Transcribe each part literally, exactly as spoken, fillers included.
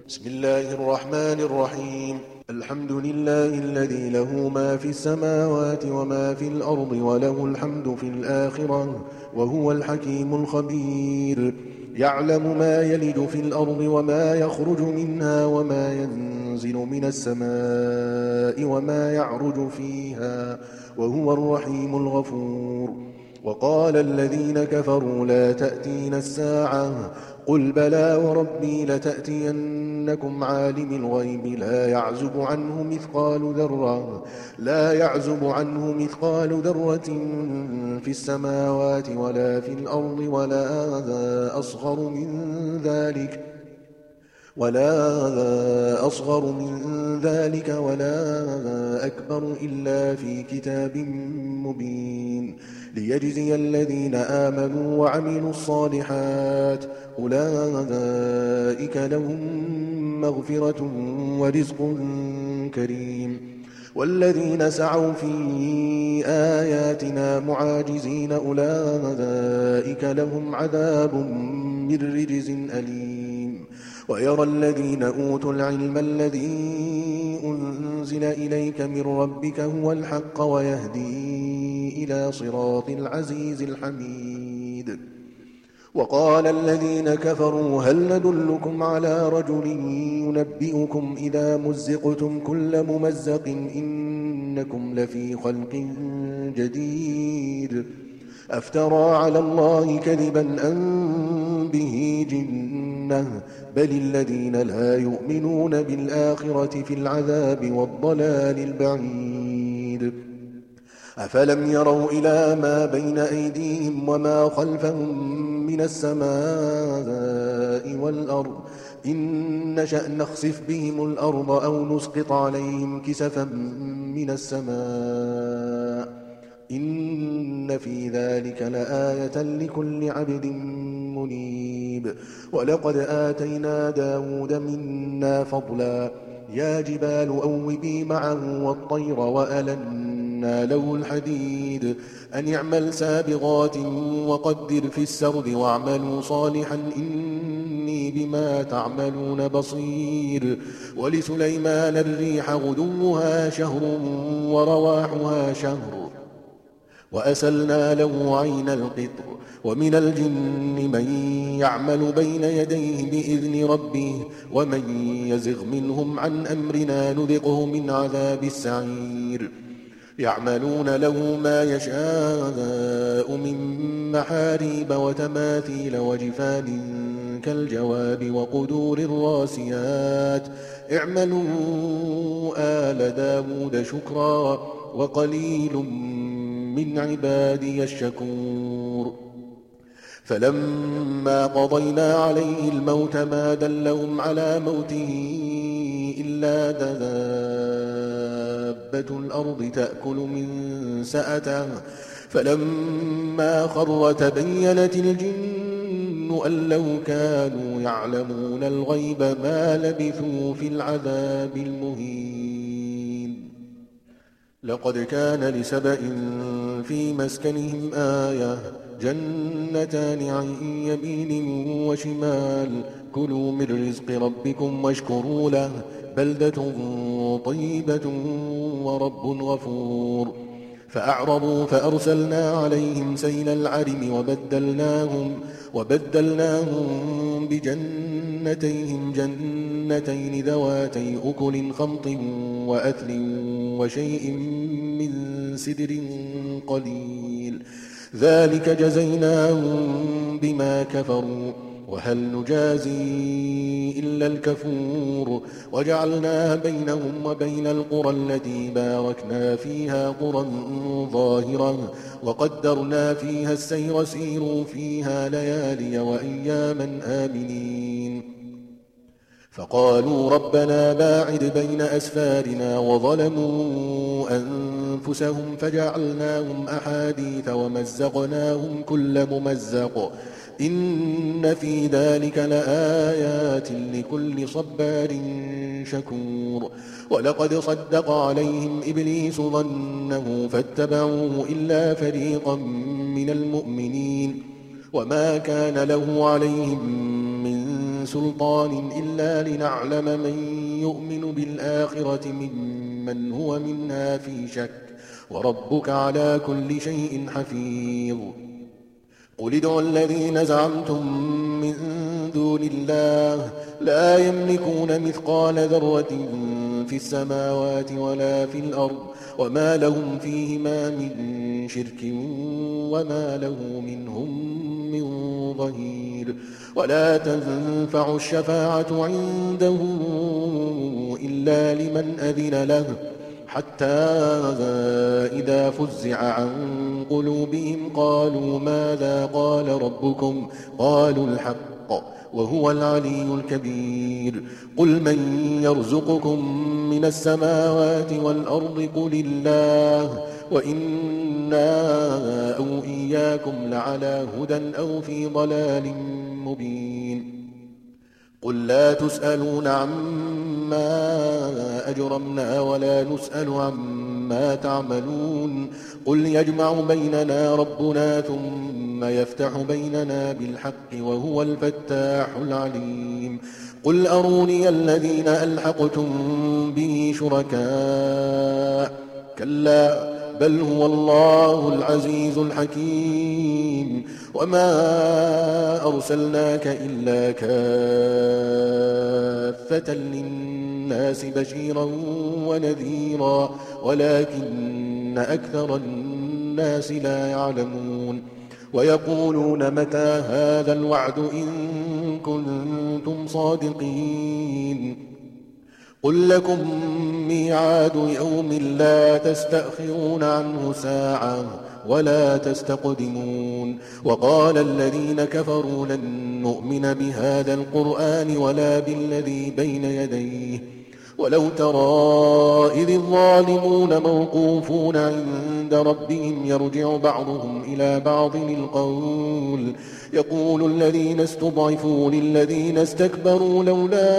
بسم الله الرحمن الرحيم. الحمد لله الذي له ما في السماوات وما في الأرض وله الحمد في الآخرة وهو الحكيم الخبير. يعلم ما يلج في الأرض وما يخرج منها وما ينزل من السماء وما يعرج فيها وهو الرحيم الغفور. وقال الذين كفروا لا تأتين الساعة قل بلى وربي لتأتينكم عالم الغيب لا يعزب عنه مثقال ذرة لا يعزب عنه مثقال ذرة في السماوات ولا في الأرض ولا أصغر من ذلك ولا أصغر من ذلك ولا أكبر إلا في كتاب مبين ليجزي الذين آمنوا وعملوا الصالحات أولئك لهم مغفرة ورزق كريم. والذين سعوا في آياتنا معاجزين أولئك لهم عذاب من رجز أليم. ويرى الذين أوتوا العلم الذي أنزل إليك من ربك هو الحق ويهدي إلى صراط العزيز الحميد. وقال الذين كفروا هل ندلكم على رجل ينبئكم إذا مزقتم كل ممزق إنكم لفي خلق جديد أفترى على الله كذبا أم به جنة بل الذين لا يؤمنون بالآخرة في العذاب والضلال البعيد. أفلم يروا إلى ما بين أيديهم وما خلفهم من السماء والأرض إن نشأ نخسف بهم الأرض أو نسقط عليهم كسفا من السماء إن في ذلك لآية لكل عبد منيب. ولقد آتينا داود منا فضلا يا جبال أوبي معه والطير وألنا له الحديد أن اعمل سابغات وقدر في السرد واعملوا صالحا إني بما تعملون بصير. ولسليمان الريح غدوها شهر ورواحها شهر وأسلنا له عين القطر. ومن الجن من يعمل بين يديه بإذن ربه ومن يزغ منهم عن أمرنا نذقه من عذاب السعير. يعملون له ما يشاء من محاريب وتماثيل وجفان كالجواب وقدور الراسيات اعملوا آل داود شكرا وقليل من عبادي الشكور. فلما قضينا عليه الموت ما دلهم على موته إلا دابة الأرض تأكل من سأته فلما خر تبينت الجن أن لو كانوا يعلمون الغيب ما لبثوا في العذاب المهين. لقد كان لسبإ في مسكنهم آية جنتان عن يمين وشمال كلوا من رزق ربكم واشكروا له بلدة طيبة ورب غفور. فأعرضوا فأرسلنا عليهم سيل العرم وبدلناهم, وبدلناهم بجنتيهم جنتين ذواتي أكل خمط وأثل وشيء من سدر قليل ذلك جزيناهم بما كفروا وهل نجازي إلا الكفور. وجعلنا بينهم وبين القرى التي باركنا فيها قرى ظاهرة وقدرنا فيها السير سيروا فيها ليالي وأياما آمنين. فقالوا ربنا باعد بين أسفارنا وظلموا أنفسهم فجعلناهم أحاديث ومزقناهم كل ممزق إن في ذلك لآيات لكل صبار شكور. ولقد صدق عليهم إبليس ظنه فاتبعوه إلا فريقا من المؤمنين وما كان له عليهم من سلطان إلا لنعلم من يؤمن بالآخرة ممن هو منها في شك وربك على كل شيء حفيظ. قل ادعوا الذين زعمتم من دون الله لا يملكون مثقال ذرة في السماوات ولا في الأرض وما لهم فيهما من شرك وما له منهم من ظهير. ولا تنفع الشفاعة عنده إلا لمن أذن له حتى إذا فزع عن قلوبهم قالوا ماذا قال ربكم قالوا الحق وهو العلي الكبير. قل من يرزقكم من السماوات والأرض قل الله وإنا أو إياكم لعلى هدى أو في ضلال مبين. قل لا تسألون عما أجرمنا ولا نسأل عما تعملون. قل يجمع بيننا ربنا ثم يفتح بيننا بالحق وهو الفتاح العليم. قل أروني الذين ألحقتم به شركاء كلا بل هو الله العزيز الحكيم. وما أرسلناك إلا كافة للناس بشيرا ونذيرا ولكن أكثر الناس لا يعلمون. ويقولون متى هذا الوعد إن كنتم صادقين. قل لكم ميعاد يوم لا تستأخرون عنه ساعة ولا تستقدمون. وقال الذين كفروا لن نؤمن بهذا القرآن ولا بالذي بين يديه ولو ترى إذ الظالمون موقوفون عند ربهم يرجع بعضهم إلى بعض القول يقول الذين استضعفوا للذين استكبروا لولا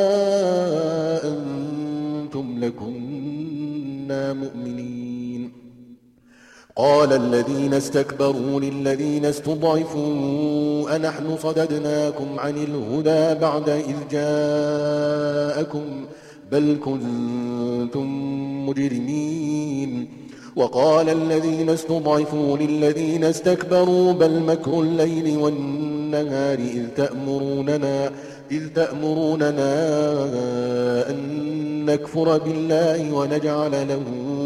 أنتم لكنا مؤمنين. قال الذين استكبروا للذين استضعفوا أنحن صددناكم عن الهدى بعد إذ جاءكم بل كنتم مجرمين. وقال الذين استضعفوا للذين استكبروا بل مكر الليل والنهار إذ تأمروننا, إذ تأمروننا أن نكفر بالله ونجعل له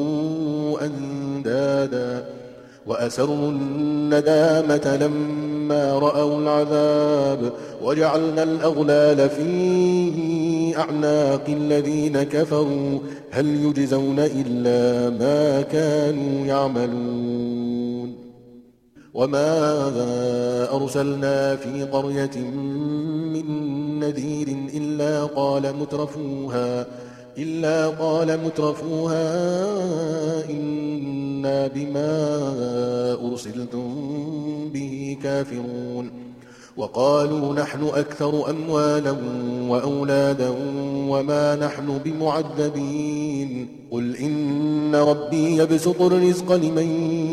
أندادا وأسروا الندامة لما رأوا العذاب وجعلنا الأغلال في أعناق الذين كفروا هل يجزون إلا ما كانوا يعملون. وما أرسلنا في قرية من نذير إلا قال مترفوها إلا قال مترفوها إنا بما أرسلتم به كافرون. وقالوا نحن أكثر أموالا وأولادا وما نحن بمعذبين. قل إن ربي يبسط الرزق لمن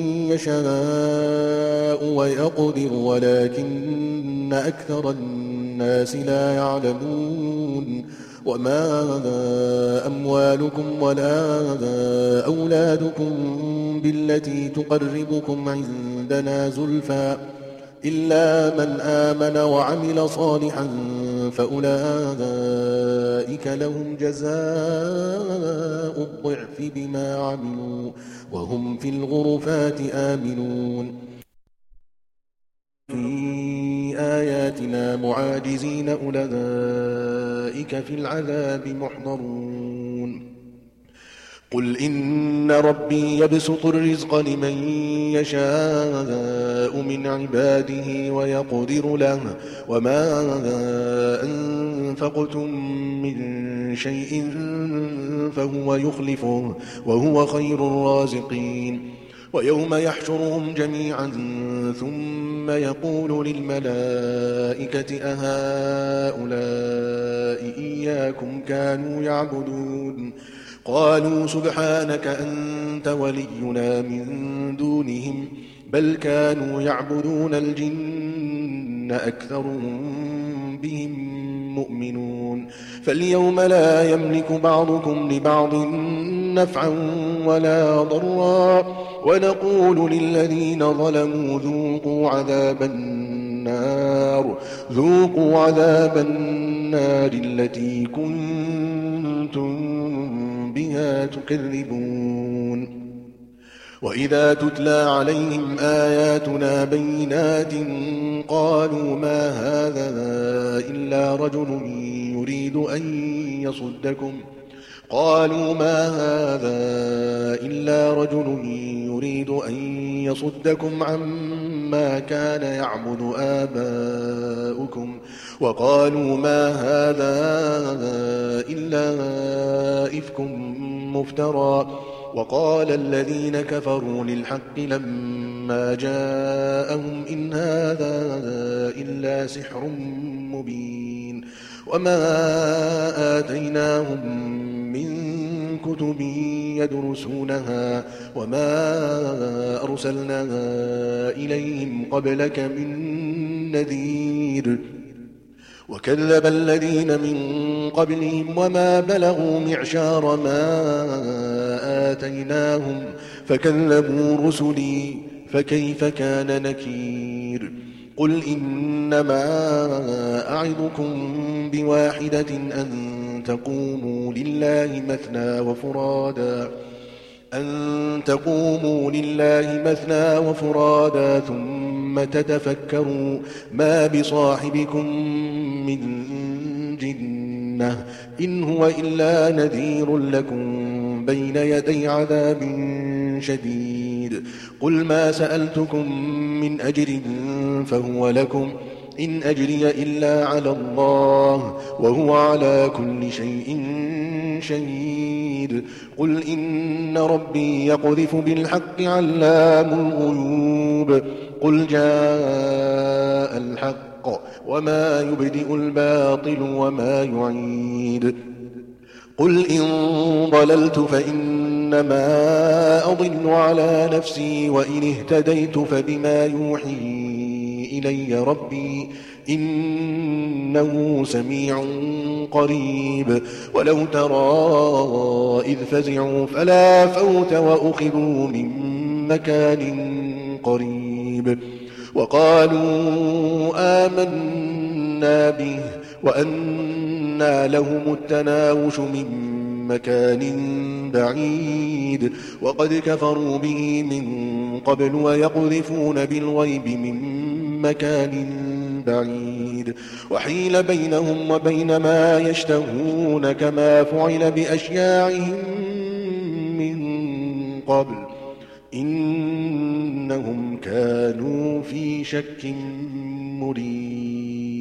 يشاء ويقدر ولكن أكثر الناس لا يعلمون. وما أموالكم ولا أولادكم بالتي تقربكم عندنا زلفى إلا من آمن وعمل صالحا فأولئك لهم جزاء الضعف بما عملوا وهم في الغرفات آمنون. في آياتنا معاجزين أولئك في العذاب محضرون. قل إن ربي يبسط الرزق لمن يشاء من عباده ويقدر له وما أنفقتم من شيء فهو يخلفه وهو خير الرازقين. ويوم يحشرهم جميعا ثم يقول للملائكة أهؤلاء إياكم كانوا يعبدون قالوا سبحانك أنت ولينا من دونهم بل كانوا يعبدون الجن ولكن أكثرهم بهم مؤمنون فاليوم لا يملك بعضكم لبعض نفعا ولا ضرا ونقول للذين ظلموا ذوقوا عذاب النار ذوقوا عذاب النار التي كنتم بها تكذبون وإذا تتلى عليهم آياتنا بينات قالوا ما هذا إلا رجل يريد أن يصدكم قالوا ما هذا إلا رجل يريد أن يصدكم عما كان يعبد آباؤكم وقالوا ما هذا إلا إفك مفترى وقال الذين كفروا للحق لما جاءهم إن هذا إلا سحر مبين وما آتيناهم من كتب يدرسونها وما أرسلنا إليهم قبلك من نذير وكذب الذين من قبلهم وما بلغوا معشار ما آتيناهم فكذبوا رسلي فكيف كان نكير قل إنما أعظكم بواحدة أن تقوموا لله مثنى وفرادا أن تقوموا لله مثنى وفرادا ثم تتفكروا ما بصاحبكم من جنة إن هو إلا نذير لكم بين يدي عذاب شديد قل ما سألتكم من أجر فهو لكم إن أجري إلا على الله وهو على كل شيء شهيد قل إن ربي يقذف بالحق علام الغيوب قل جاء الحق وما يبدئ الباطل وما يعيد قل إن ضللت فإنما أضل على نفسي وإن اهتديت فبما يوحي إلي ربي إنه سميع قريب ولو ترى إذ فزعوا فلا فوت وأخذوا من مكان قريب وقالوا آمنا به وأنى لهم التناوش من مكان بعيد وقد كفروا به من قبل ويقذفون بالغيب من مكان بعيد وحيل بينهم وبين ما يشتهون كما فعل بأشياعهم من قبل إنهم كانوا في شك مريب